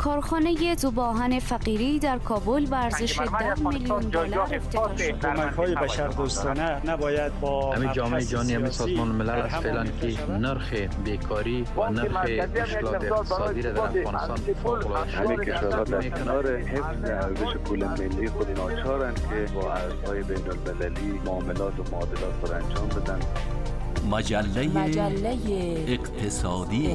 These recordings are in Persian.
کارخانه ذوباهن فقیری در کابل به ارزش $10 میلیون افتتاح شد. کمک‌های بشردوستانه نباید با همین جامعه جهانی همین سازمان ملل است فعلا که نرخ بیکاری و نرخ اشتغال اقتصادی را در افغانستان فوق‌العاده همه کشورها در کنار حفظ ارزش پول ملی خود ناچارند که با ارزهای بین‌المللی معاملات و معادلات خود انجام بدن. مجله اقتصادی.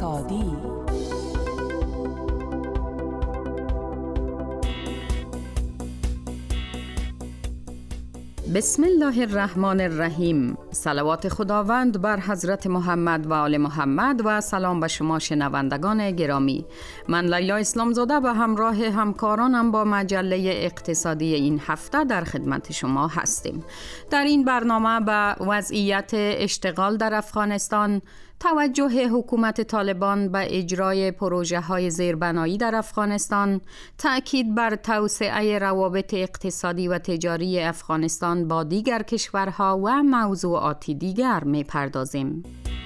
بسم الله الرحمن الرحیم. صلوات خداوند بر حضرت محمد و آل محمد و سلام به شما شنوندگان گرامی. من لیلا اسلامزاده به همراه همکارانم با مجله اقتصادی این هفته در خدمت شما هستیم. در این برنامه به وضعیت اشتغال در افغانستان، توجه حکومت طالبان به اجرای پروژه‌های زیربنایی در افغانستان، تأکید بر توسعه روابط اقتصادی و تجاری افغانستان با دیگر کشورها و موضوعات دیگر می‌پردازیم.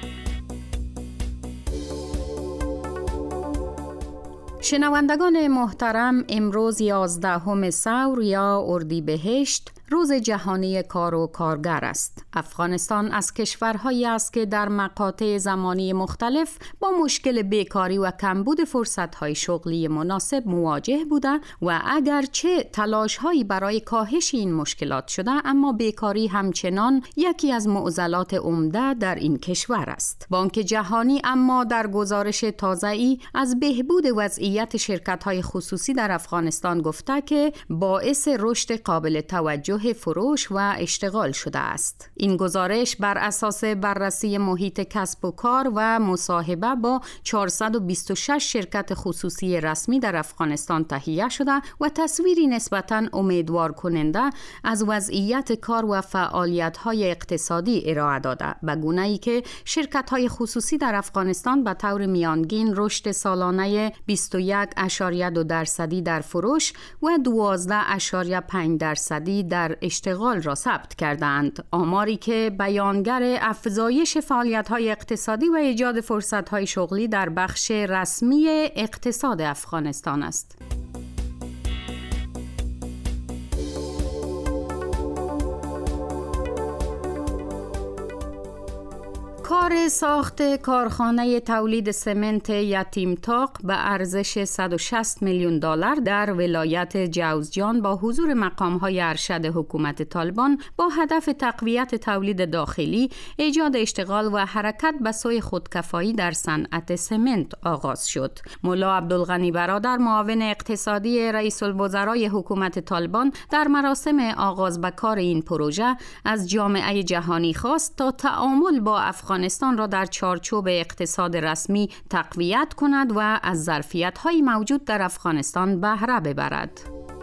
شنوندگان محترم، امروز 11 ثور یا اردیبهشت روز جهانی کار و کارگر است. افغانستان از کشورهایی است که در مقاطع زمانی مختلف با مشکل بیکاری و کمبود فرصت‌های شغلی مناسب مواجه بوده و اگرچه تلاش‌هایی برای کاهش این مشکلات شده، اما بیکاری همچنان یکی از معضلات عمده در این کشور است. بانک جهانی اما در گزارش تازه‌ای از بهبود وضعیت شرکت‌های خصوصی در افغانستان گفته که باعث رشد قابل توجه فروش و اشتغال شده است. این گزارش بر اساس بررسی محیط کسب و کار و مصاحبه با 426 شرکت خصوصی رسمی در افغانستان تهیه شده و تصویری نسبتاً امیدوار کننده از وضعیت کار و فعالیت‌های اقتصادی ارائه داده، به گونه‌ای که شرکت‌های خصوصی در افغانستان به طور میانگین رشد سالانه 21.2% در فروش و 12.5% در اشتغال را ثبت کردند. آماری که بیانگر افزایش فعالیت‌های اقتصادی و ایجاد فرصت‌های شغلی در بخش رسمی اقتصاد افغانستان است. کار ساخت کارخانه تولید سمنت یتیمتاق به ارزش $160 میلیون در ولایت جوزجان با حضور مقام‌های ارشد حکومت طالبان با هدف تقویت تولید داخلی، ایجاد اشتغال و حرکت به سوی خودکفایی در صنعت سمنت آغاز شد. مولا عبدالغنی برادر، معاون اقتصادی رئیس الوزرای حکومت طالبان، در مراسم آغاز به کار این پروژه از جامعه جهانی خواست تا تعامل با افغانستان را در چارچوب اقتصاد رسمی تقویت کند و از ظرفیت‌های موجود در افغانستان بهره ببرد.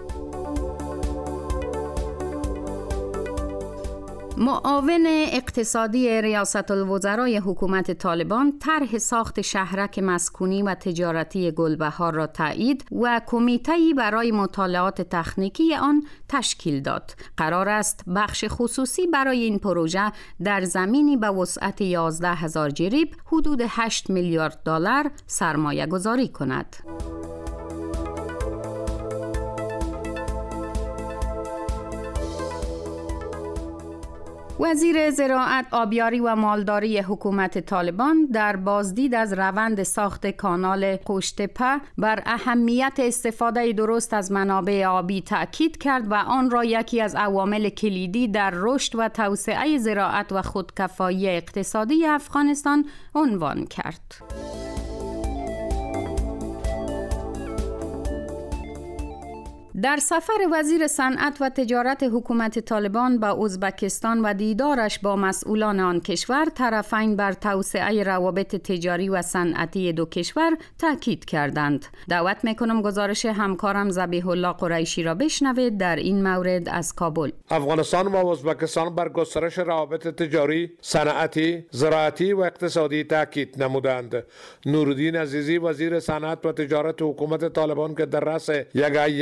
معاون اقتصادی ریاست الوزرای حکومت طالبان طرح ساخت شهرک مسکونی و تجارتی گلبهار را تایید و کمیته‌ای برای مطالعات تکنیکی آن تشکیل داد. قرار است بخش خصوصی برای این پروژه در زمینی به وسعت 11,000 جریب حدود $8 میلیارد سرمایه گذاری کند. وزیر زراعت، آبیاری و مالداری حکومت طالبان در بازدید از روند ساخت کانال قوشتپه بر اهمیت استفاده درست از منابع آبی تأکید کرد و آن را یکی از عوامل کلیدی در رشد و توسعه زراعت و خودکفایی اقتصادی افغانستان عنوان کرد. در سفر وزیر صنعت و تجارت حکومت طالبان به ازبکستان و دیدارش با مسئولان آن کشور، طرفین بر توسعه روابط تجاری و صنعتی دو کشور تاکید کردند. دعوت میکنم گزارش همکارم ذبیح الله قریشی را بشنوید در این مورد از کابل. افغانستان و ازبکستان بر گسترش روابط تجاری، صنعتی، زراعتی و اقتصادی تاکید نمودند. نورالدین عزیزی، وزیر صنعت و تجارت حکومت طالبان که در رأس یک هیئت به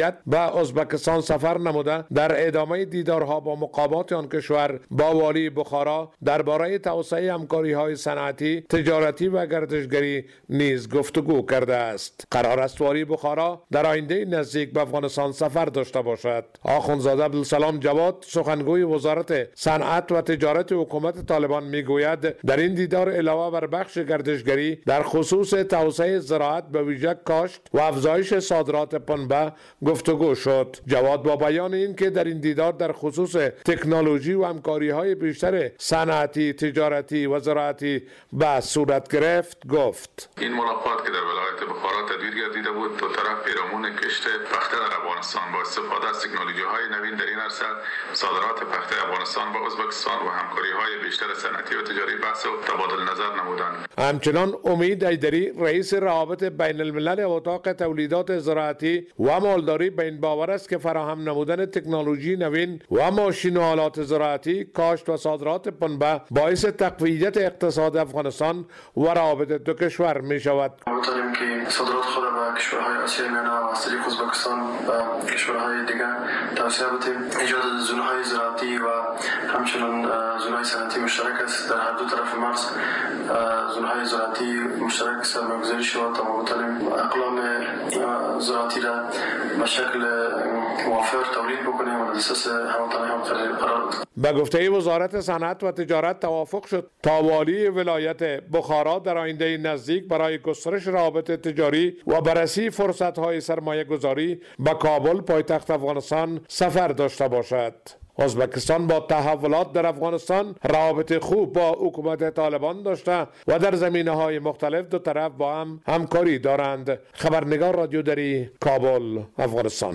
ازبکستان سفر نموده در ادامه دیدارها با مقامات آن کشور با والی بخارا درباره توسعه همکاری‌های صنعتی، تجارتی و گردشگری نیز گفتگو کرده است. قرار است والی بخارا در آینده نزدیک به افغانستان سفر داشته باشد. آخوندزاده عبدالسلام جواد سخنگوی وزارت صنعت و تجارت حکومت طالبان میگوید در این دیدار علاوه بر بخش گردشگری در خصوص توسعه زراعت به ویژه کاشت و افزایش صادرات پنبه گفتگو شد. جواد با بیان این که در این دیدار در خصوص تکنولوژی و همکاری‌های بیشتر صنعتی، تجارتی و زراعتی به صورت گرفت گفت: این ملاقات که در ولایت بخارا تدبیر گردیده بود دو طرف پیرامون کشت پخته در افغانستان با استفاده از تکنولوژی‌های نوین در این عرصه صادرات پخته افغانستان با ازبکستان و همکاری‌های بیشتر صنعتی و تجاری بحث و تبادل نظر نمودند. همچنان امید ایدری رئیس روابط بین الملل اتاق تولیدات زراعتی و مالداری به این باور است که فراهم نمودن تکنولوژی نوین و ماشین و آلات زراعتی، کاشت و صادرات پنبه باعث تقویت اقتصاد افغانستان و روابط دو کشور می شود. امیدواریم که صادرات خود را به کشورهای آسیای میانه و از طریق ازبکستان و کشورهای دیگر توسعه بدیم. ایجاد زونهای زراعتی و همچنین زونهای صنعتی مشترک است. در هر دو طرف مرز زونهای زراعتی مشترک سرمایه‌گذاری شود تا ما بتوانیم اقلام زراعتی را به شکل موافق تولید بکنیم و در اساس هموطنی هم قرار بدیم. به گفته وزارت صنعت و تجارت توافق شد تا والی ولایت بخارا در آینده نزدیک برای گسترش روابط تجاری و بررسی فرصت‌های سرمایه‌گذاری به کابل پایتخت افغانستان سفر داشته باشد. ازبکستان با تحولات در افغانستان روابط خوب با حکومت طالبان داشته و در زمینه‌های مختلف دو طرف با هم همکاری دارند. خبرنگار رادیو دری، کابل، افغانستان.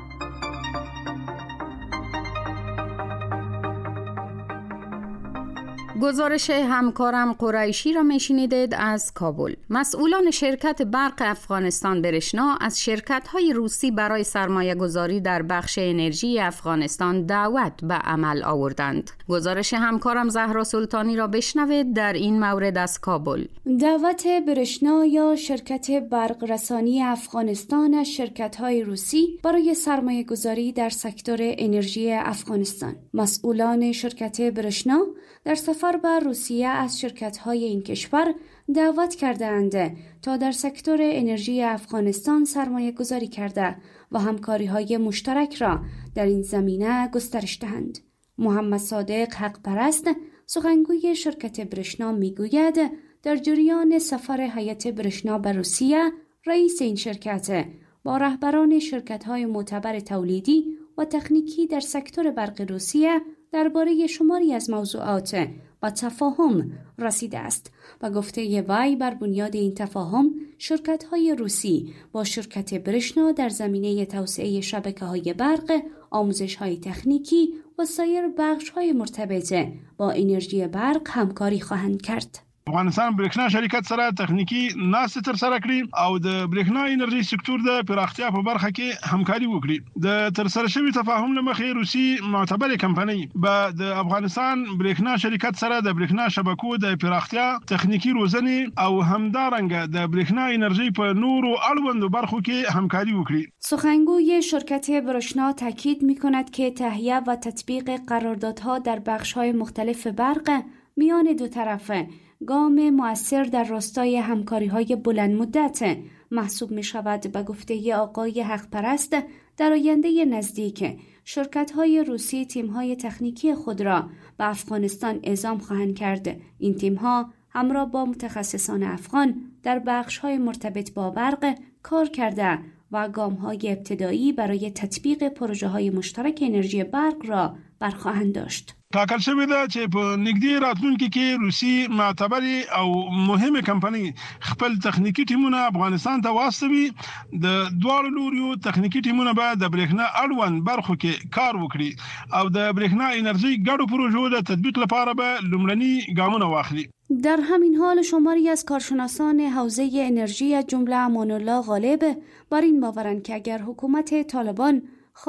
گزارش همکارم قریشی را میشنیدید از کابل. مسئولان شرکت برق افغانستان برشنا از شرکت‌های روسی برای سرمایه گذاری در بخش انرژی افغانستان دعوت به عمل آوردند. گزارش همکارم زهرا سلطانی را بشنوید در این مورد از کابل. دعوت برشنا یا شرکت برق رسانی افغانستان از شرکت‌های روسی برای سرمایه گذاری در سکتور انرژی افغانستان. مسئولان شرکت برشنا در سفر به روسیه از شرکت‌های این کشور دعوت کرده‌اند تا در سکتور انرژی افغانستان سرمایه گذاری کرده و همکاری‌های مشترک را در این زمینه گسترش دهند. محمد صادق حق پرست سخنگوی شرکت برشنا میگوید در جریان سفر هیئت برشنا به روسیه رئیس این شرکت با رهبران شرکت‌های معتبر تولیدی و تکنیکی در سکتور برق روسیه درباره شماری از موضوعات با تفاهم رسیده است و گفته وی بر بنیاد این تفاهم شرکت‌های روسی با شرکت برشنا در زمینه توسعه شبکه‌های برق، آموزش‌های تکنیکی و سایر بخش‌های مرتبط با انرژی برق همکاری خواهند کرد. افغانستان برېښنا شرکت سره تخنیکی ناستې ترسره کړي او د برېښنا انرژي سکتور د پراختیا په برخه کې همکاري وکړي. د ترسره شوي تفاهم له مخې روسي معتبرې کمپنۍ به د افغانستان برېښنا شرکت سره د برېښنا شبکو د پراختیا تخنیکی روزنې او همدارنګه د برېښنا انرژي په نورو اړوندو برخو کې همکاري وکړي. سخنگوی شرکت برشنا تاکید می‌کند که تهیه و تطبیق قراردادها در بخش‌های مختلف برق میان دو طرفه گام مؤثر در راستای همکاری‌های بلند مدت محسوب می‌شود. به گفته آقای حق پرست در آینده نزدیک شرکت‌های روسی تیم‌های تکنیکی خود را به افغانستان اعزام خواهند کرد. این تیم‌ها همراه با متخصصان افغان در بخش‌های مرتبط با برق کار کرده و گام‌های ابتدایی برای تطبیق پروژه‌های مشترک انرژی برق را برخواهند داشت. ټاکل شوې ده چې په نږدې راتلونکي کې روسي معتبرې او مهمه کمپنۍ خپل تخنیکی ټیمونه افغانستان ته واستوي. د دواړو لوريو تخنیکی ټیمونه به د برېښنا اړوند برخو کې کار وکړي او د برېښنا انرژي ګډو پروژو د تطبیق لپاره به لومړني ګامونه واخلي. در همین حال شماری از کارشناسان حوزه انرژی از جمله امان الله غالب بر این باورند که اگر حکومت طالبان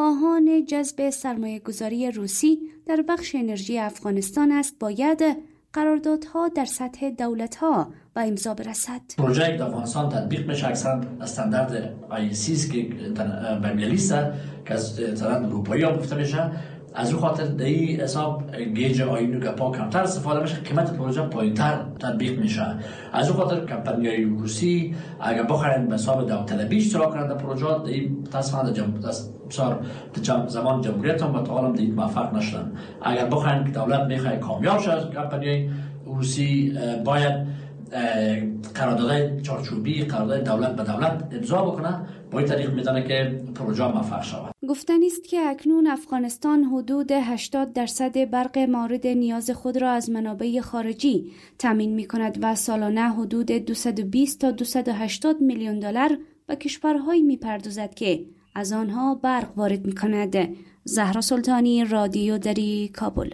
خواهان جذب سرمایه گذاری روسی در بخش انرژی افغانستان است باید قراردادها در سطح دولت‌ها به امضا برسد. پروژه در افغانستان تطبیق میشه اکثرا استاندارد IEC که بین‌المللی است که از طرف اروپایی گفته میشه. از اون خاطر در این حساب گیج آینو گپا کمتر استفاده میشه، قیمت پروژه پایینتر تطبیق میشه. از اون خاطر کمپانی‌های روسی اگر بخواهند به حساب داوطلبی اشتراک کنند در پروژه، این متاسفانه زمان جمهوریت هم و تا حالا این موفق نشدن. اگر بخواهند که دولت میخواد کامیاب شه از کمپانی‌های روسی، باید قراردادهای چارچوبی، قرارداد دولت به دولت امضا بکنه، با این طریق میتونه که پروژه موفق شود. گفتنی است که اکنون افغانستان حدود 80% برق مورد نیاز خود را از منابع خارجی تامین می‌کند و سالانه حدود 220 تا 280 میلیون دلار به کشورهایی می‌پردازد که از آنها برق وارد می‌کند. زهرا سلطانی، رادیو دری، کابل.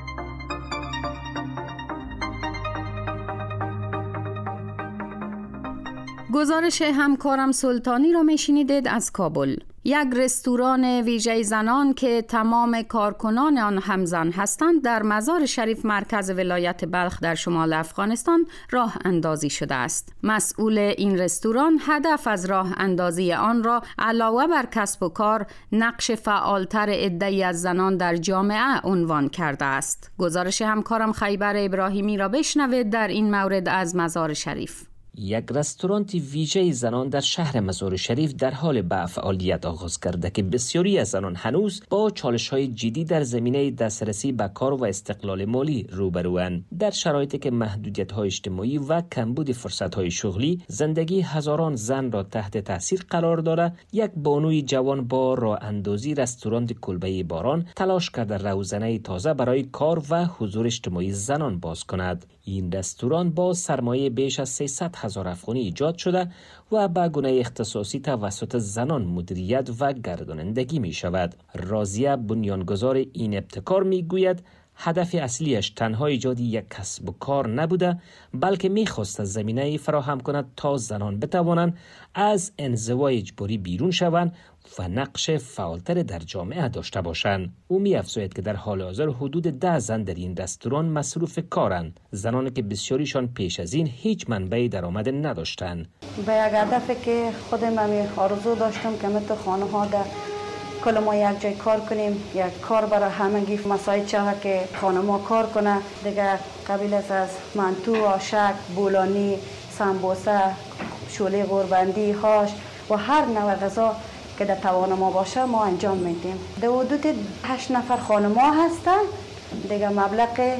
گزارش همکارم سلطانی را میشنیدید از کابل. یک رستوران ویژه زنان که تمام کارکنان آن هم زن هستند در مزار شریف مرکز ولایت بلخ در شمال افغانستان راه اندازی شده است. مسئول این رستوران هدف از راه اندازی آن را علاوه بر کسب و کار نقش فعالتر عده‌ای از زنان در جامعه عنوان کرده است. گزارش همکارم خیبر ابراهیمی را بشنوید در این مورد از مزار شریف. یک رستوران ویژه زنان در شهر مزار شریف در حال به فعالیت آغاز کرده که بسیاری از زنان هنوز با چالش‌های جدی در زمینه دسترسی به کار و استقلال مالی روبروند. در شرایطی که محدودیت‌های اجتماعی و کمبود فرصت‌های شغلی زندگی هزاران زن را تحت تاثیر قرار داده، یک بانوی جوان با راه اندازی رستوران کلبه باران تلاش کرده روزنه تازه برای کار و حضور اجتماعی زنان باز کند. این رستوران با سرمایه بیش از 300,000 افغانی ایجاد شده و به گونه اختصاصی توسط زنان مدیریت و گردانندگی می شود. راضیه بنیانگذار این ابتکار می گوید هدف اصلیش تنها ایجاد یک کسب و کار نبوده، بلکه می‌خواست زمینه فراهم کند تا زنان بتوانند از انزوای اجباری بیرون شوند و نقش فعالتر در جامعه داشته باشند. او می‌افزاید که در حال حاضر حدود 10 زن در این رستوران مصروف کارند، زنانی که بسیاریشان پیش از این هیچ منبع درآمد نداشتند. به یک هدفی که خودم آرزو داشتم که مثل خانه‌ها در کل ما یک جای کار کنیم، یک کار برای همگی مساعد شود که خانما کار کنه دیگه، قبیل از منتو، آشک، بولانی، سمبوسه، شوله قوربندی، هاش و هر نوع غذا که در توان ما باشه ما انجام میدیم. در حدود 8 نفر خانما هستن دیگه، مبلغ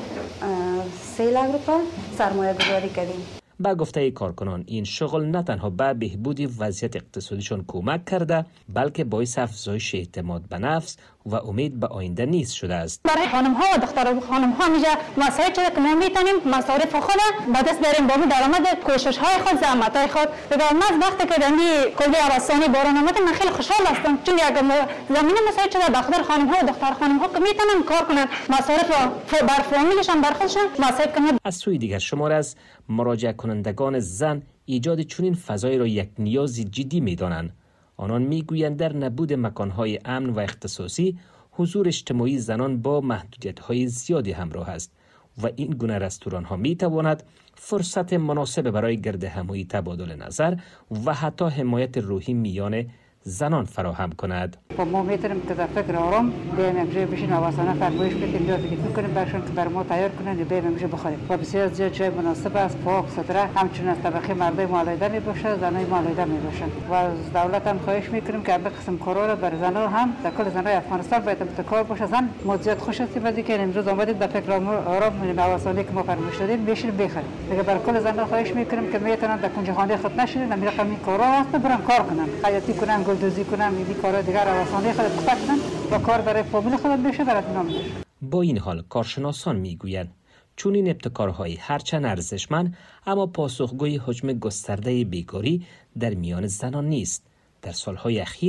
3 لک روپیه سرمایه گذاری کردیم. با گفته کارکنان این شغل نه تنها به بهبود وضعیت اقتصادیشان کمک کرده، بلکه باعث افزایش اعتماد به نفس و امید به آینده نیز شده است. برای خانم ها و دختر خانم ها میشه مسائل که ما میتونیم مصارف خود به دست بیاریم با درآمد کوشش های خود، زحمت های خود. بگم من وقتی که دندی کلی عرصانی باران آمد من خیلی خوشحال هستم، چون یک زمینه مسائل شده دختر خانم ها و دختر خانم ها که میتونن کار کنن، مصارف بر فامیلشان بر خودشان مصارف کنن. از سوی دیگر شمار از مراجعه کنندگان زن ایجاد چنین فضایی را یک نیاز جدی می‌دانند. آنان میگویند در نبود مکان‌های امن و اختصاصی حضور اجتماعی زنان با محدودیت‌های زیادی همراه است و این گونه رستوران‌ها می‌تواند فرصت مناسب برای گرد همایی، تبادل نظر و حتی حمایت روحی میان زنان فراهم کند. ما میتونیم که در فکر آرام بیایم امروز بشین آوازانه فرمایش بدیم یا فکر می‌کنیم برشون که بر ما تیار کنن یا بیایم امروز بخوریم و بسیار زیاد جای مناسب است، پاک ستره، همچنین از طبقه مردای مالیده میباشه، زنای مالیده میباشن و از دولت هم خواهش میکنیم که به قسم کارا رو بر زنان هم در کل زنای افغانستان باید ابتکار باشه. زن موضوعیت خوش هستیم از اینکه امروز آمدید در فکر آرام آوازانه که ما فرمایش دادیم بشین بخریم. دیگه بر کل زنان خواهش میکنیم که میتونن در کنج خانه خود نشینن، همین رقم کارا هست برن کار کنن، خیاطی کنن، گلدوزی کنن، این کارا دیگر آسانی خود بکنن و کار برای فامیل خود بشه، برای نام بشه. با این حال کارشناسان میگویند چون این ابتکارهای هرچند ارزشمند اما پاسخگوی حجم گسترده بیکاری در میان زنان نیست. در سالهای اخیر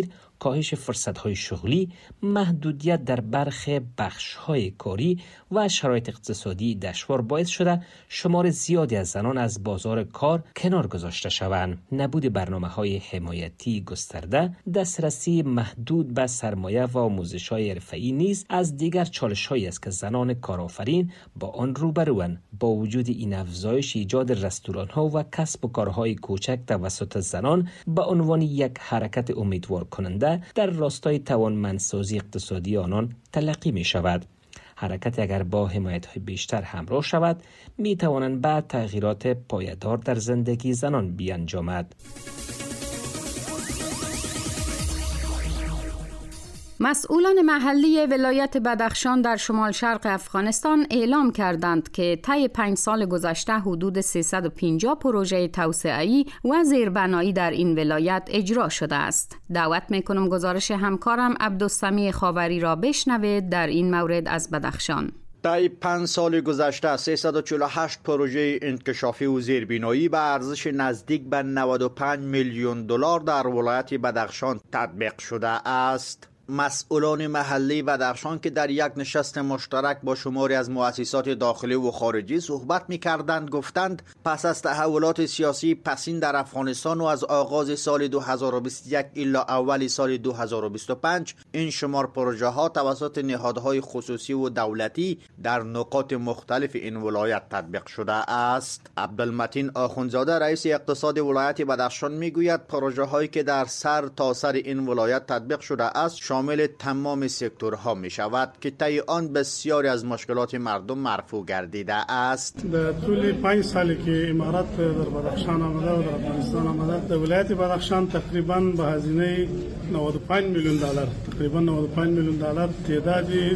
کاهش فرصت‌های شغلی، محدودیت در برخی بخش‌های کاری و شرایط اقتصادی دشوار باعث شده شمار زیادی از زنان از بازار کار کنار گذاشته شوند. نبود برنامه‌های حمایتی گسترده، دسترسی محدود به سرمایه و آموزش‌های حرفه‌ای نیز از دیگر چالش‌هایی است که زنان کارآفرین با آن روبروند. با وجود این افزایش، ایجاد رستوران‌ها و کسب و کارهای کوچک توسط زنان به عنوان یک حرکت امیدوار کننده در راستای توانمندسازی اقتصادی آنان تلقی می شود. حرکت اگر با حمایت‌های بیشتر همراه شود، می توانند به تغییرات پایدار در زندگی زنان بیانجامد. مسئولان محلی ولایت بدخشان در شمال شرق افغانستان اعلام کردند که طی 5 سال گذشته حدود 350 پروژه توسعه‌ای و زیربنایی در این ولایت اجرا شده است. دعوت می‌کنم گزارش همکارم عبدالسمیع خاوری را بشنوید در این مورد از بدخشان. طی 5 سال گذشته 348 پروژه انکشافی و زیربنایی به ارزش نزدیک به 95 میلیون دلار در ولایت بدخشان تطبیق شده است. مسئولان محلی بدخشان که در یک نشست مشترک با شماری از مؤسسات داخلی و خارجی صحبت می‌کردند گفتند پس از تحولات سیاسی پسین در افغانستان و از آغاز سال 2021 الی اول سال 2025 این شمار پروژه ها توسط نهادهای خصوصی و دولتی در نقاط مختلف این ولایت تطبیق شده است. عبدالمتین آخوندزاده رئیس اقتصاد ولایت بدخشان میگوید پروژه هایی که در سر تا سر این ولایت تطبیق شده است شامل تمام سکتورها می شود که طی آن بسیاری از مشکلات مردم مرفوع گردیده است. در طول 5 سالی که امارات در بدخشان آمده و در افغانستان آمده، در ولایت بدخشان تقریبا به هزینه 95 میلیون دلار، تقریبا 95 میلیون دلار تعدادی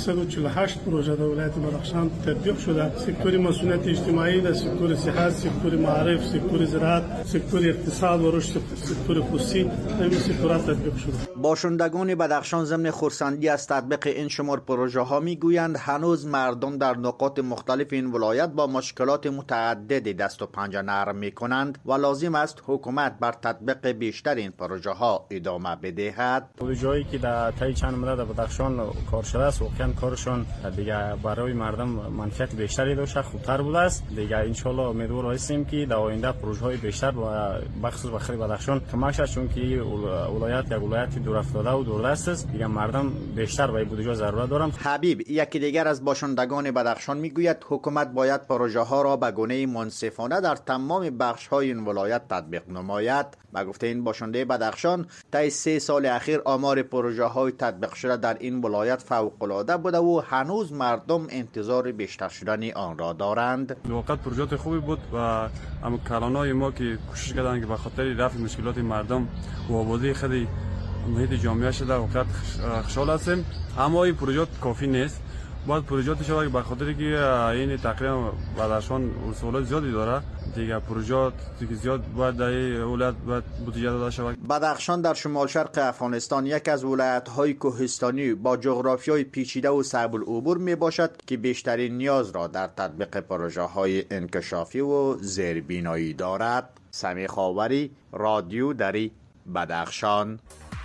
348 پروژه در ولایت بدخشان تطبیق شده. سکتور مسئولیت اجتماعی، در سکتور صحت، سکتور معارف، سکتور زراعت، سکتور اقتصاد و رشد، سکتور خصوصی، این سکتورات تطبیق شده. باشندگان بدخشان ضمن خرسندی از تطبیق این شمار پروژه ها میگویند هنوز مردم در نقاط مختلف این ولایت با مشکلات متعددی دست و پنجه نرم میکنند و لازم است حکومت بر تطبیق بیشتر این پروژه ها ادامه بدهد. پروژه‌ای که در طی چند مدت در بدخشان کار شده است واقعا کارشان دیگه برای مردم منفعت بیشتری داشته، خوبتر بوده است. دیگه ان شاء الله امیدوار هستیم که در آینده پروژه‌های بیشتر و بخصوص بخیر بدخشان کمک شود، چون که ولایت یک ولایت دور افتاده و دوردست است. دیگه مردم بیشتر به بودجه ضرورت دارند. حبیب یکی دیگر از باشندگان بدخشان میگوید حکومت باید پروژه ها را به گونه منصفانه در تمام بخش های این ولایت تطبیق نماید. به گفته این باشنده بدخشان طی 3 سال اخیر آمار پروژه های تطبیق شده در این ولایت فوق العاده بوده و هنوز مردم انتظار بیشتر شدن آن را دارند. واقعا پروژه خوبی بود و هم کلانای ما که کوشش کردند که به خاطر رفع مشکلات مردم و آبادی خودی محیط جامعه شده واقعا خوشحال هستیم. اما این پروژه کافی نیست، باید پروژه شود به خاطر که این تقریبا بدخشان اصولات زیادی داره. دیگه پروژه دیگه زیاد باید در ولایت باید بودجه داده شود. بدخشان در شمال شرق افغانستان یک از ولایت‌های کوهستانی با جغرافیای پیچیده و صعب العبور می باشد که بیشترین نیاز را در تطبیق پروژه‌های انکشافی و زیربنایی دارد. سمیع خاوری، رادیو دری، بدخشان.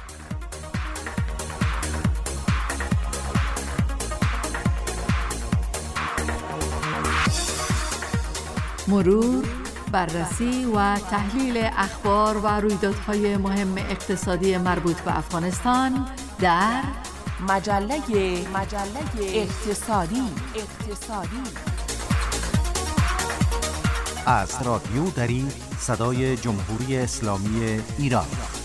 مرور، بررسی و تحلیل اخبار و رویدادهای مهم اقتصادی مربوط به افغانستان در مجله اقتصادی. از رادیو دری صدای جمهوری اسلامی ایران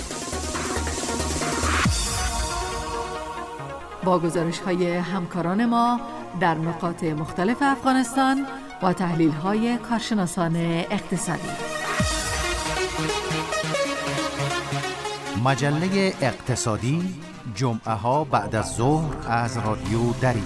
با گزارش‌های همکاران ما در نقاط مختلف افغانستان و تحلیل‌های کارشناسان اقتصادی. مجله اقتصادی جمعه ها بعد از ظهر از رادیو دری.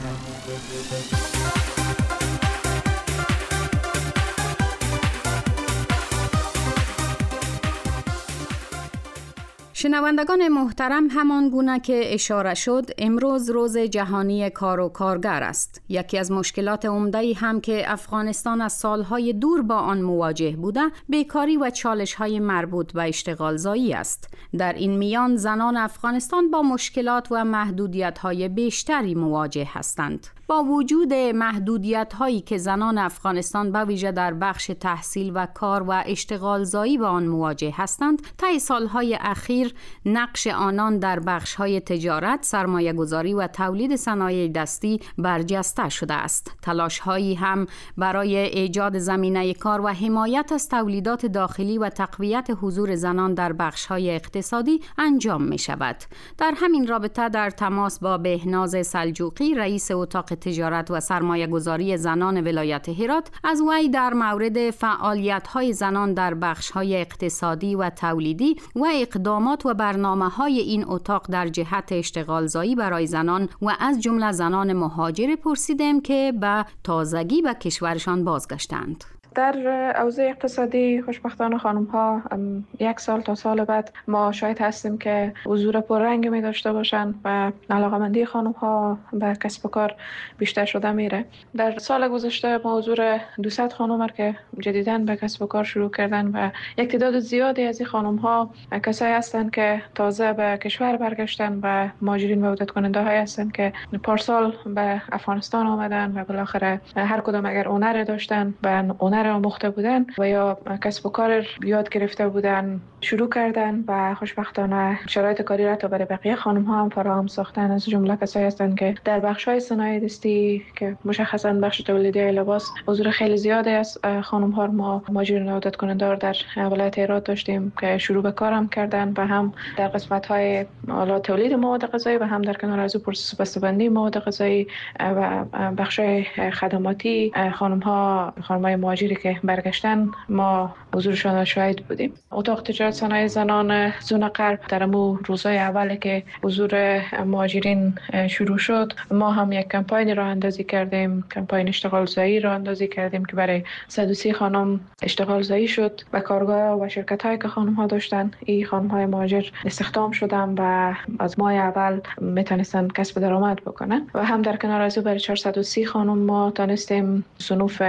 شنوندگان محترم، همان گونه که اشاره شد، امروز روز جهانی کار و کارگر است. یکی از مشکلات عمده‌ای هم که افغانستان از سالهای دور با آن مواجه بوده، بیکاری و چالش‌های مربوط به اشتغالزایی است. در این میان زنان افغانستان با مشکلات و محدودیت‌های بیشتری مواجه هستند. با وجود محدودیت‌هایی که زنان افغانستان به ویژه در بخش تحصیل و کار و اشتغالزایی با آن مواجه هستند، طی سالهای اخیر نقش آنان در بخش‌های تجارت، سرمایه‌گذاری و تولید صنایع دستی برجسته شده است. تلاش‌هایی هم برای ایجاد زمینه کار و حمایت از تولیدات داخلی و تقویت حضور زنان در بخش‌های اقتصادی انجام می‌شود. در همین رابطه در تماس با بهناز سلجوقی، رئیس اتاق تجارت و سرمایه‌گذاری زنان ولایت هرات، از وی در مورد فعالیت‌های زنان در بخش‌های اقتصادی و تولیدی و اقدامات و برنامه‌های این اتاق در جهت اشتغالزایی برای زنان و از جمله زنان مهاجر پرسیدیم که به تازگی به کشورشان بازگشتند. در حوزه اقتصادی خوشبختانه خانم‌ها یک سال تا سال بعد ما شاهد هستیم که حضور پررنگ می داشته باشند و علاقه‌مندی خانم‌ها به کسب و کار بیشتر شده میره. در سال گذشته ما حضور 200 خانم که جدیداً به کسب و کار شروع کردن و یک تعداد زیادی از این خانم‌ها کسایی هستند که تازه به کشور برگشتن و مهاجرین و عودت کننده‌های هستند که پارسال به افغانستان آمدن و بالاخره هر کدام اگر هنر داشتن و هنر آموخته بودن و یا کسب و کار یاد گرفته بودن شروع کردن و خوشبختانه شرایط کاری را تا برای بقیه خانم ها هم فراهم ساختن. از جمله کسایی هستند که در بخش های صنایع دستی که مشخصا بخش تولیدی لباس حضور خیلی زیادی از خانم ها ما مهاجرین عودت کننده در ولایت هرات داشتیم که شروع به کارم کردن و هم در قسمت های تولید مواد غذایی و هم در کنار از پروسس بسته‌بندی مواد غذایی و بخش خدماتی خانم‌های مهاجری که برگشتن ما حضورشان شاهد بودیم. اتاق تجارت صنایع زنان زون غرب در امو روزهای اولی که حضور مهاجرین شروع شد، ما هم یک کمپاین راه اندازی کردیم، کمپاین اشتغالزایی راه اندازی کردیم که برای 130 خانم اشتغالزایی شد و کارگاه و شرکت‌هایی که خانم‌ها داشتن این خانم‌های مهاجر استخدام شدن و از ماه اول میتونستن کسب درآمد بکنن و هم در کنار از برای 430 خانم ما تونستیم صنوف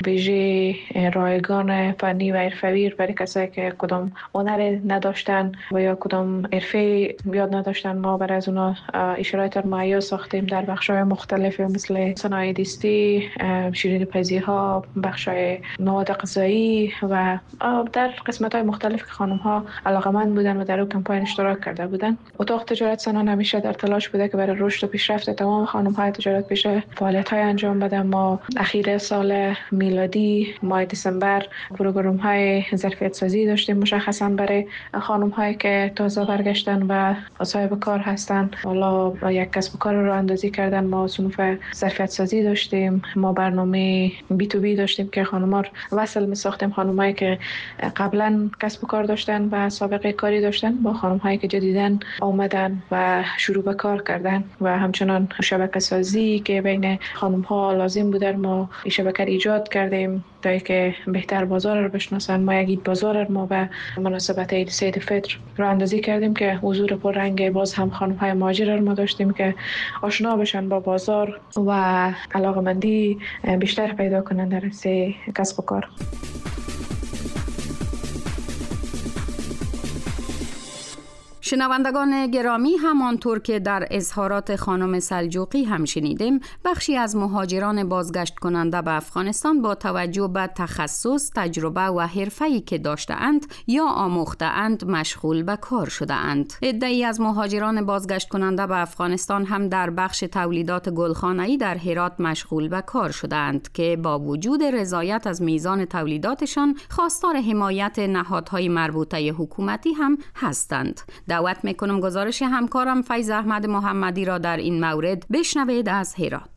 ویژه رایگان فنی و حرفه‌ای برای کسایی که کدام هنر نداشتن و یا کدام حرفه یاد نداشتن ما برای از اونا شرایط مهیا ساختیم در بخش‌های مختلف مثل صنایع دستی، شیرینی‌پزی‌ها، بخش‌های مواد غذایی و در قسمت‌های مختلف که خانم‌ها علاقه‌مند بودن و در اون کمپاین اشتراک کرده بودن. اتاق تجارت زنان همیشه در تلاش بوده که برای رشد و پیشرفت تمام خانم‌های تجارت پیشه فعالیت‌های انجام بده. ما اخیر سال میلادی ماه دسامبر پروگرام‌های ظرفیت سازی داشتیم مشخصاً برای خانم‌هایی که تازه برگشتن و صاحب کار هستن. حالا یک کسب و کار رو اندازی کردن. ما صنوف ظرفیت سازی داشتیم، ما برنامه بی تو بی داشتیم که خانم‌ها رو وصل می‌ساختیم، خانم‌هایی که قبلا کسب و کار داشتن و سابقه کاری داشتن با خانم‌هایی که جدیداً آمدن و شروع به کار کردن و همچنان شبکه سازی که بین خانم‌ها لازم بود ما این شبکه ایجاد کردیم تا که بهتر بازار رو بشناسن. ما یک بازار ما به مناسبت عید سید فطر رو اندازی کردیم که حضور پررنگ باز هم خانم‌های مهاجر رو ما داشتیم که آشنا بشن با بازار و علاقه‌مندی بیشتر پیدا کنن در کسب و کار. شنوندگان گرامی، همانطور که در اظهارات خانم سلجوقی هم شنیدیم، بخشی از مهاجران بازگشت کننده به افغانستان با توجه به تخصص، تجربه و حرفه‌ای که داشته‌اند یا آموخته‌اند مشغول به کار شده‌اند. عده‌ای از مهاجران بازگشت کننده به افغانستان هم در بخش تولیدات گلخانه‌ای در هرات مشغول به کار شده‌اند که با وجود رضایت از میزان تولیداتشان خواستار حمایت نهادهای مربوطه حکومتی هم هستند. دعوت میکنم گزارش همکارم فیض احمد محمدی را در این مورد بشنوید از هرات.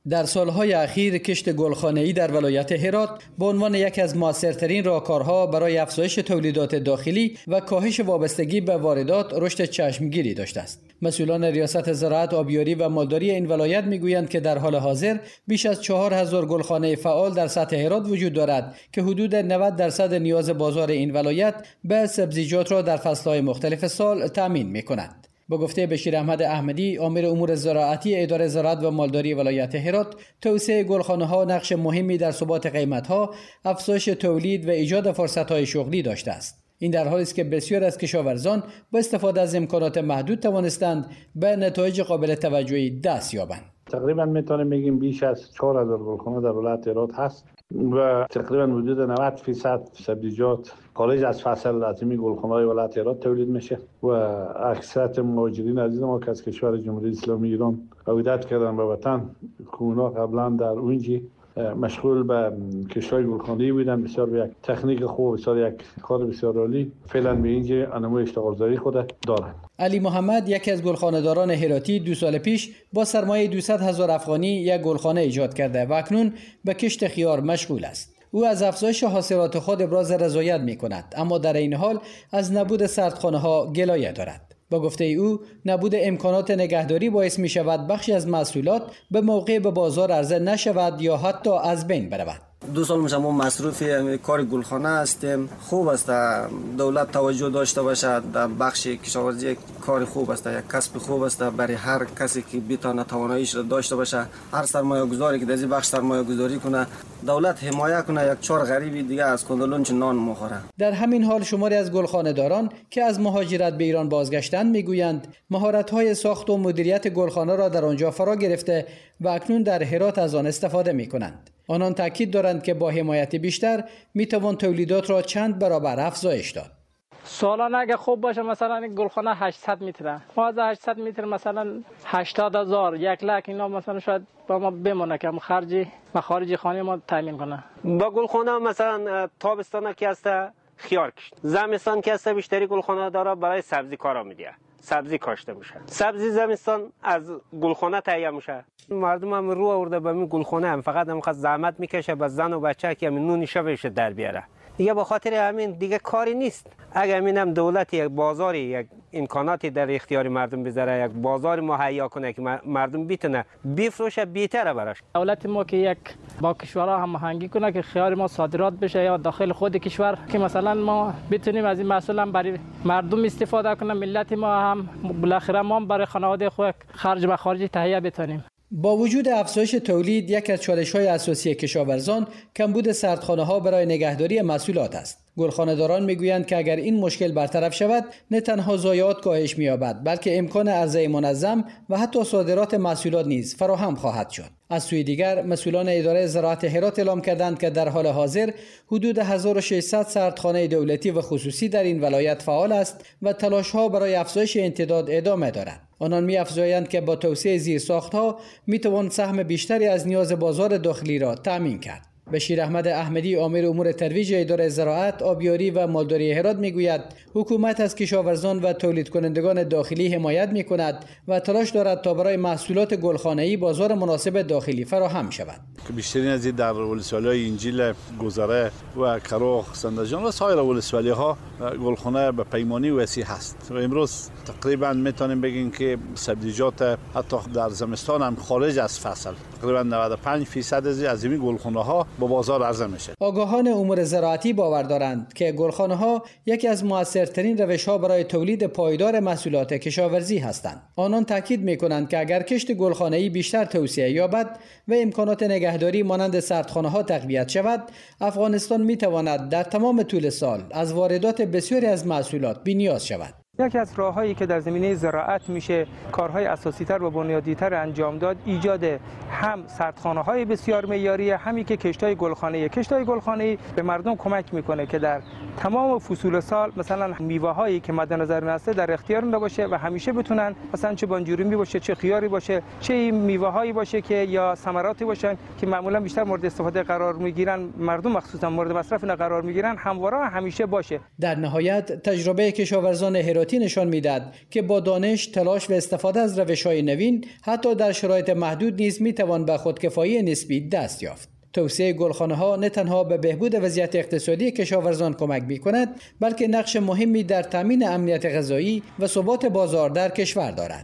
در سالهای اخیر کشت گلخانه‌ای در ولایت هرات به عنوان یکی از موثرترین راهکارها برای افزایش تولیدات داخلی و کاهش وابستگی به واردات رشد چشمگیری داشته است. مسئولان ریاست زراعت، آبیاری و مالداری این ولایت میگویند که در حال حاضر بیش از 4000 گلخانه فعال در سطح هرات وجود دارد که حدود 90% نیاز بازار این ولایت به سبزیجات را در فصل‌های مختلف سال تامین می‌کند. با گفته بشیر احمد احمدی، امور امور زراعتی اداره زراعت و مالداری ولایت هرات، توسعه گلخانه‌ها نقش مهمی در ثبات قیمت‌ها، افزایش تولید و ایجاد فرصت‌های شغلی داشته است. این در حالی است که بسیار از کشاورزان با استفاده از امکانات محدود توانستند به نتایج قابل توجهی دست یابند. تقریبا میتونیم بگیم بیش از 4000 گلخانه در ولایت هرات هست و تقریبا حدود 90% سبزیجات خارج از فصل لازمی گلخانه‌های ولایت هرات تولید میشه و اکثریت مهاجرین عزیز ما که از کشور جمهوری اسلامی ایران عودت کردن به وطن، اونا قبلا در اونجا مشغول به کشت‌های گلخانه‌ای بودن، بسیار یک تکنیک خوب، بسیار یک کار بسیار عالی. فعلا به اینجا انمای اشتغالزایی خود دارند. علی محمد، یکی از گلخانه‌داران هراتی، 2 سال پیش با سرمایه 200,000 افغانی یک گلخانه ایجاد کرده و اکنون به کشت خیار مشغول است. او از افزایش حاصلات خود ابراز رضایت می‌کند، اما در این حال از نبود سردخانه‌ها گلایه دارد. با گفته او، نبود امکانات نگهداری باعث می شود بخشی از محصولات به موقع به بازار عرضه نشود یا حتی از بین برود. 2 سال میشه ما مصروف کار گلخانه هستیم. خوب است دولت توجه داشته باشد در بخش کشاورزی، کار خوب است، یک کسب خوب است برای هر کسی که بتونه تواناییش را داشته باشه. هر سرمایه گذاری که در این بخش سرمایه گذاری کنه، دولت حمایت کنه، یک 4 غریبی دیگه از کندلونچ نان مخوره. در همین حال شماری از گلخانه داران که از مهاجرت به ایران بازگشتند میگویند مهارت‌های ساخت و مدیریت گلخانه را در آنجا فرا گرفته و اکنون در هرات از آن استفاده می‌کنند. آنان تاکید دارند که با حمایت بیشتر میتوان تولیدات را چند برابر افزایش داد. سالانه اگه خوب باشه مثلا این گلخانه 800 متره، ما از 800 متر مثلا 80,000 1 لک اینا مثلا شاید با ما بمونه که مخارج خانه ما تامین کنه. با گلخانه مثلا تابستان که است خیار کشت، زمستان که است بیشتری گلخانه داره برای سبزی کارا میده، سبزی کاشته میشه. سبزی زمستان از گلخانه تهیه میشه. مردم هم رو آورده به این گلخانه، هم فقط هم زحمت میکشه به زن و بچه که نون شبش در بیاره. دیگه به خاطر همین دیگه کاری نیست. اگه همینم دولت یک بازاری، یک امکاناتی در اختیار مردم بذاره، یک بازار مهیا کنه که مردم بتونه بفروشه، بهتره براش. دولت ما که یک با کشورها هماهنگی کنه که خیار ما صادرات بشه یا داخل خود کشور، که مثلا ما بتونیم از این محصول هم برای مردم استفاده کنه، ملت ما هم بالاخره ما برای خانواده خود خرج و خارج تهیه بتونیم. با وجود افزایش تولید، یک از چالش‌های اساسی کشاورزان کمبود سردخانه‌ها برای نگهداری محصولات است. گلخانه‌داران میگویند که اگر این مشکل برطرف شود، نه تنها ضایعات کاهش می‌یابد، بلکه امکان عرضه منظم و حتی صادرات محصولات نیز فراهم خواهد شد. از سوی دیگر، مسئولان اداره زراعت هرات اعلام کردند که در حال حاضر حدود 1600 سردخانه دولتی و خصوصی در این ولایت فعال است و تلاش‌ها برای افزایش امتداد ادامه دارد. آنان می‌افزایند که با توسعه زیرساخت‌ها می‌توان سهم بیشتری از نیاز بازار داخلی را تامین کرد. بشیر احمد احمدی، امور امور ترویج اداره زراعت، آبیاری و مالداری هرات میگوید حکومت از کشاورزان و تولید کنندگان داخلی حمایت می‌کند و تلاش دارد تا برای محصولات گلخانه‌ای بازار مناسب داخلی فراهم شود. بیشترین از این در ولسوالی‌های انجیل، گذره و کراخ، سندجان و سایر ولسوالی‌ها گلخانه به پیمانی وسیع هست و امروز تقریبا میتونیم بگیم که سبزیجات حتی در زمستان هم خارج از فصل تقریبا 95% از این گلخانه‌ها با بازار عرضه میشه. آگاهان امور زراعتی باور دارند که گلخانه‌ها یکی از موثرترین روش‌ها برای تولید پایدار محصولات کشاورزی هستند. آنان تاکید می‌کنند که اگر کشت گلخانه‌ای بیشتر توسعه یابد و امکانات نگهداری مانند سردخانه‌ها تقویت شود، افغانستان می‌تواند در تمام طول سال از واردات بسیاری از محصولات بی‌نیاز شود. یکی از راه‌هایی که در زمینه زراعت میشه کارهای اساسی‌تر و بنیادی‌تر انجام داد، ایجاد هم سردخانه‌های بسیار معیاری، همی که کشت‌های گلخانه‌ای به مردم کمک میکنه که در تمام فصول سال مثلا میوه‌هایی که مد نظر هست در اختیار اونها باشه و همیشه بتونن مثلا چه بانجوری باشه، چه خیاری باشه، چه میوه‌هایی باشه که یا ثمراتی باشن که معمولا بیشتر مورد استفاده قرار میگیرن، مردم مخصوصا مورد مصرف قرار میگیرن، همواره همیشه باشه. در نهایت تجربه کشاورزان هرات عملیاتی نشان می‌دهد که با دانش، تلاش و استفاده از روش‌های نوین حتی در شرایط محدود نیز می‌توان به خودکفایی نسبی دست یافت. توسعه گلخانه‌ها نه تنها به بهبود وضعیت اقتصادی کشاورزان کمک می‌کند، بلکه نقش مهمی در تامین امنیت غذایی و ثبات بازار در کشور دارد.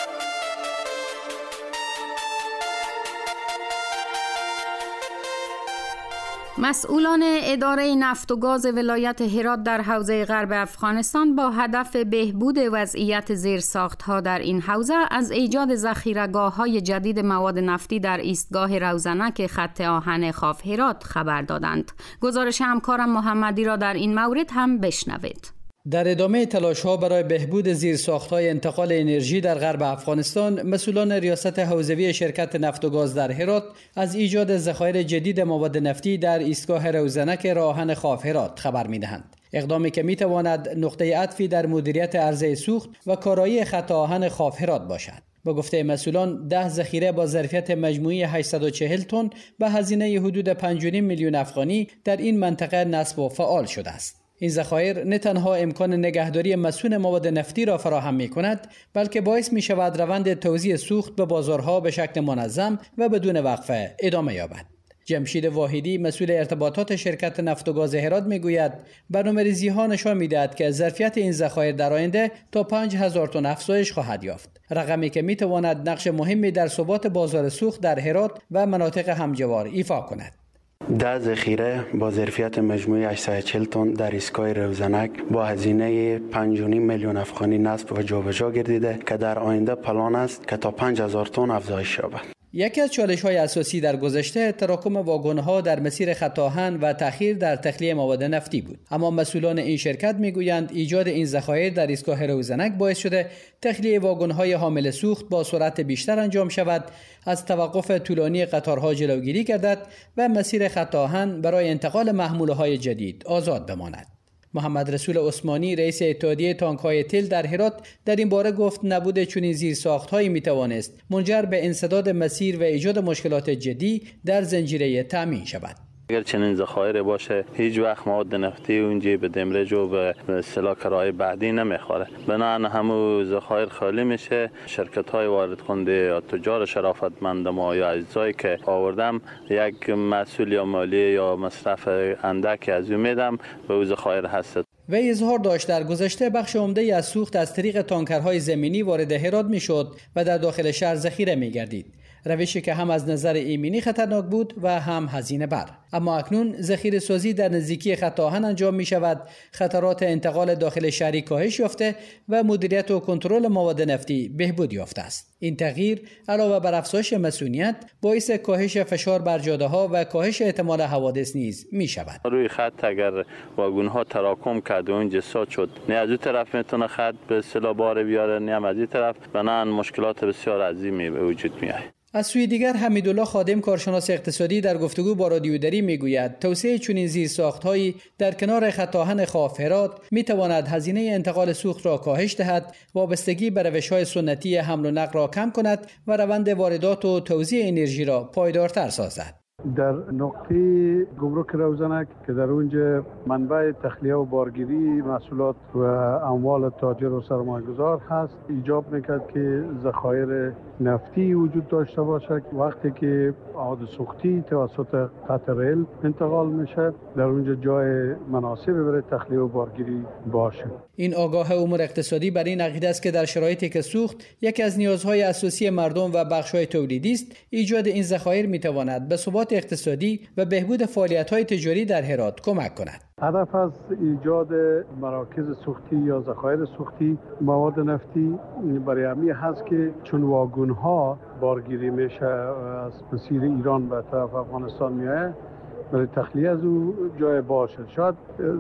مسئولان اداره نفت و گاز ولایت هرات در حوزه غرب افغانستان با هدف بهبود وضعیت زیرساخت‌ها در این حوزه از ایجاد ذخیره‌گاه‌های جدید مواد نفتی در ایستگاه روزنک خط آهن خاف هرات خبر دادند. گزارش همکارم محمدی را در این مورد هم بشنوید. در ادامه تلاش‌ها برای بهبود زیرساخت‌های انتقال انرژی در غرب افغانستان، مسئولان ریاست حوزوی شرکت نفت و گاز در هرات از ایجاد ذخایر جدید مواد نفتی در ایستگاه روزنک راهن خاف هرات خبر می‌دهند. اقدامی که می‌تواند نقطه عطفی در مدیریت عرضه سوخت و کارایی خط آهن خاف هرات باشد. با گفته مسئولان 10 ذخیره با ظرفیت مجموعی 840 تن به هزینه حدود 5.5 میلیون افغانی در این منطقه نصب و فعال شده است. این ذخایر نه تنها امکان نگهداری مسئول مواد نفتی را فراهم می کند، بلکه باعث می شود روند توزیع سوخت به بازارها به شکل منظم و بدون وقفه ادامه یابد. جمشید واحدی مسئول ارتباطات شرکت نفت و گاز هرات می گوید برنامه‌ریزی ها نشان می دهد که ظرفیت این ذخایر در آینده تا 5000 تن افزایش خواهد یافت، رقمی که می تواند نقش مهمی در ثبات بازار سوخت در هرات و مناطق همجوار ایفا کند. 10 ذخیره با ظرفیت مجموعی 840 تن در ایستگاه روزنک با هزینه 5.5 میلیون افغانی نصب و جابجا گردیده که در آینده پلان است که تا 5000 تن افزایش یابد. یکی از چالش‌های اساسی در گذشته تراکم واگن‌ها در مسیر خط آهن و تأخیر در تخلیه مواد نفتی بود، اما مسئولان این شرکت می‌گویند ایجاد این ذخایر در ایستگاه روزنک باعث شده تخلیه واگن‌های حامل سوخت با سرعت بیشتر انجام شود، از توقف طولانی قطارها جلوگیری گردد و مسیر خط آهن برای انتقال محموله‌های جدید آزاد بماند. محمد رسول عثمانی رئیس اتحادیه تانک‌های تل در هرات در این باره گفت نبود چنین زیرساخت‌هایی می‌توانست منجر به انسداد مسیر و ایجاد مشکلات جدی در زنجیره تامین شود. اگر چنین ذخایر باشه هیچ وقت مواد نفتی اونجا به دمرج و به اصطلاح کرایه بعدی نمیخوره، بنابراین همو ذخایر خالی میشه. شرکت های وارد کننده یا تجار شرافتمند ما یا اجزایی که آوردم یک مسئول یا مالی یا مصرف اندک از میدم به او ذخایر هست. و اظهار داشت در گذشته بخش عمده از سوخت از طریق تانکرهای زمینی وارد هرات میشد و در داخل شهر ذخیره میگردید، روشی که هم از نظر ایمنی خطرناک بود و هم هزینه بر. اما اکنون ذخیره سازی در نزدیکی خط آهن انجام می شود، خطرات انتقال داخل شهری کاهش یافته و مدیریت و کنترل مواد نفتی بهبود یافته است. این تغییر علاوه بر افزایش مسئولیت باعث کاهش فشار بر جاده‌ها و کاهش احتمال حوادث نیز می شود. روی خط اگر واگن‌ها تراکم کرد و اونجا ساد شد، نه از اون طرف میتونه خط به اصطلاح بار بیاره، نه از این طرف، بنابراین مشکلات بسیار عظیمی به وجود میاد. از سوی دیگر حمیدالله خادم کارشناس اقتصادی در گفتگو با رادیو دری میگوید توسعه چنین زیرساخت‌هایی در کنار خط آهن خاف هرات میتواند هزینه انتقال سوخت را کاهش دهد، وابستگی به روش‌های سنتی حمل و نقل را کم کند و روند واردات و توزیع انرژی را پایدارتر سازد. در نقطه گمرک روزنک که در اونجا منبع تخلیه و بارگیری محصولات و اموال تاجر و سرمایه‌گذار هست، ایجاب میکرد که ذخایر نفتی وجود داشته باشد. وقتی که مواد سوختی توسط خط ریل انتقال میشه، در اونجا جای مناسبی برای تخلیه و بارگیری باشه. این آگاه امور اقتصادی بر این عقیده است که در شرایطی که سوخت یکی از نیازهای اساسی مردم و بخش‌های تولیدی است، ایجاد این ذخایر میتواند به ثبات اقتصادی و بهبود فعالیت‌های تجاری در هرات کمک کند. هدف از ایجاد مراکز سوختی یا ذخایر سوختی مواد نفتی برای همین هست که چون واگن‌ها بارگیری میشه از مسیر ایران به طرف افغانستان میاد، برای تخلیه از او جای باشه. شاید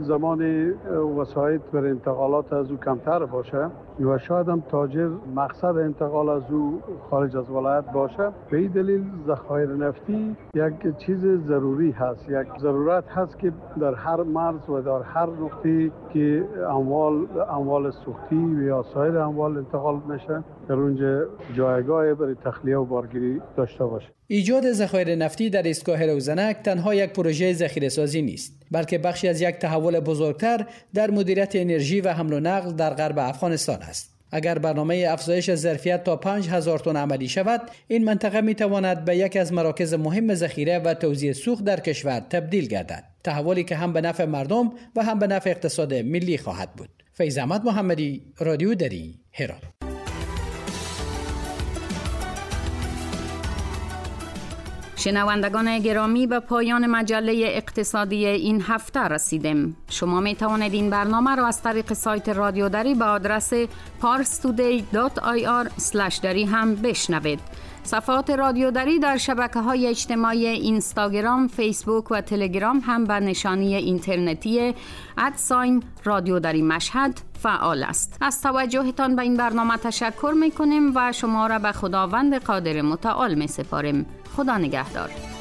زمان وسایط برای انتقالات از او کمتر باشه و شاید هم تاجر مقصد انتقال از او خارج از ولایت باشه. به این دلیل ذخایر نفتی یک چیز ضروری هست، یک ضرورت هست که در هر مرز و در هر نقطه که اموال سوختی و یا سایر اموال انتقال میشه در اونجا جایگاه برای تخلیه و بارگیری داشته باشه. ایجاد ذخایر نفتی در ایستگاه روزنک تنها یک پروژه ذخیره‌سازی نیست، بلکه بخشی از یک تحول بزرگتر در مدیریت انرژی و حمل و نقل در غرب افغانستان است. اگر برنامه افزایش ظرفیت تا 5000 تن عملی شود، این منطقه می تواند به یکی از مراکز مهم ذخیره و توزیع سوخت در کشور تبدیل گردد. تحولی که هم به نفع مردم و هم به نفع اقتصاد ملی خواهد بود. فیض احمد محمدی، رادیو دری، هرات. شنوندگان گرامی، به پایان مجله اقتصادی این هفته رسیدیم. شما می توانید این برنامه را از طریق سایت رادیو دری به آدرس parstoday.ir/dari هم بشنوید. صفحات رادیو دری در شبکه‌های اجتماعی اینستاگرام، فیسبوک و تلگرام هم به نشانی اینترنتی @رادیو دری مشهد فعال است. از توجهتان به این برنامه تشکر می‌کنیم و شما را به خداوند قادر متعال می‌سپاریم. خدا نگهدار.